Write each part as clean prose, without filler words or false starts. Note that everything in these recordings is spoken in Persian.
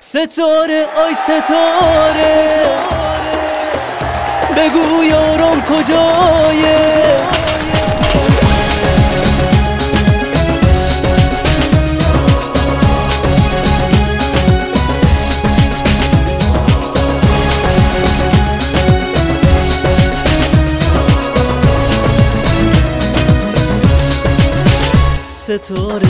ستاره آی ستاره بگو یارم کجایه ستاره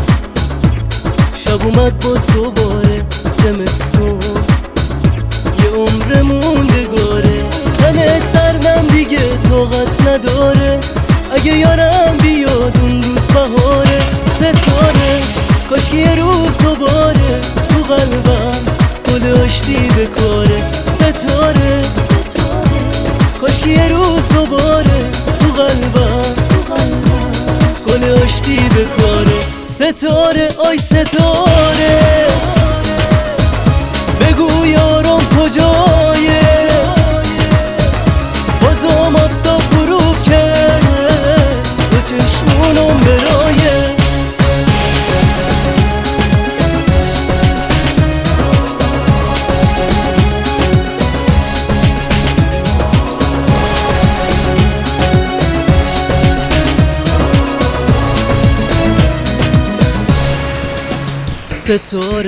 شب اومد باز دوباره زمستون یه عمر موندگاره تن سردم دیگه طاقت نداره اگه یارم بیاد اون روز بهاره ستاره کاشکی یه روز دوباره تو قلبم گل آشتی بکاره ستاره کاشکی یه روز دوباره تو قلبم گل آشتی بکاره ستاره آی ستاره بگو یارم کجایه بازم آفتاب غروب کرد دو چشمونم برایه ستاره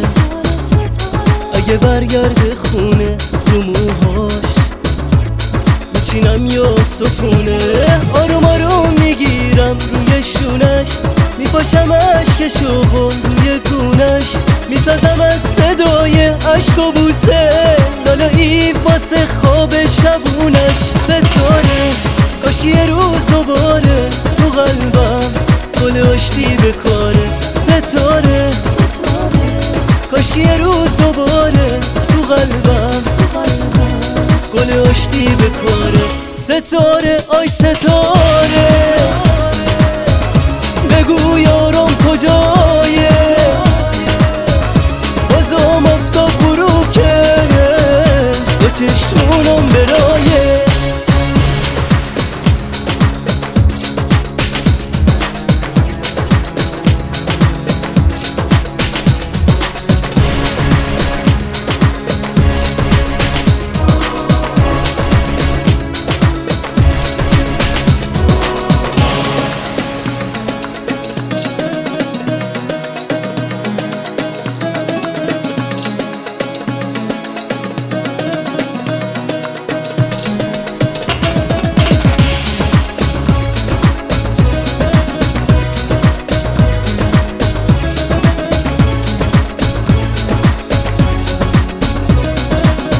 اگه برگرده خونه رو موهاش میچینم یا سکونه آروم آروم میگیرم روی شونش میپاشم عشقشو روی گونش میسازم از صدای عشق و بوسه لالایی واسه خواب شبونش ستاره کاشکی یه روز دوباره تو قلبم گل آشتی بکاره ستاره کاشکی یه روز دوباره تو قلبم گل آشتی بکاره ستاره آی ستاره بگو یارم کجایه بازم آفتاب غروب کرد دو چشمونم برایه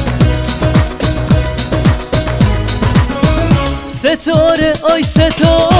ستاره آی ستاره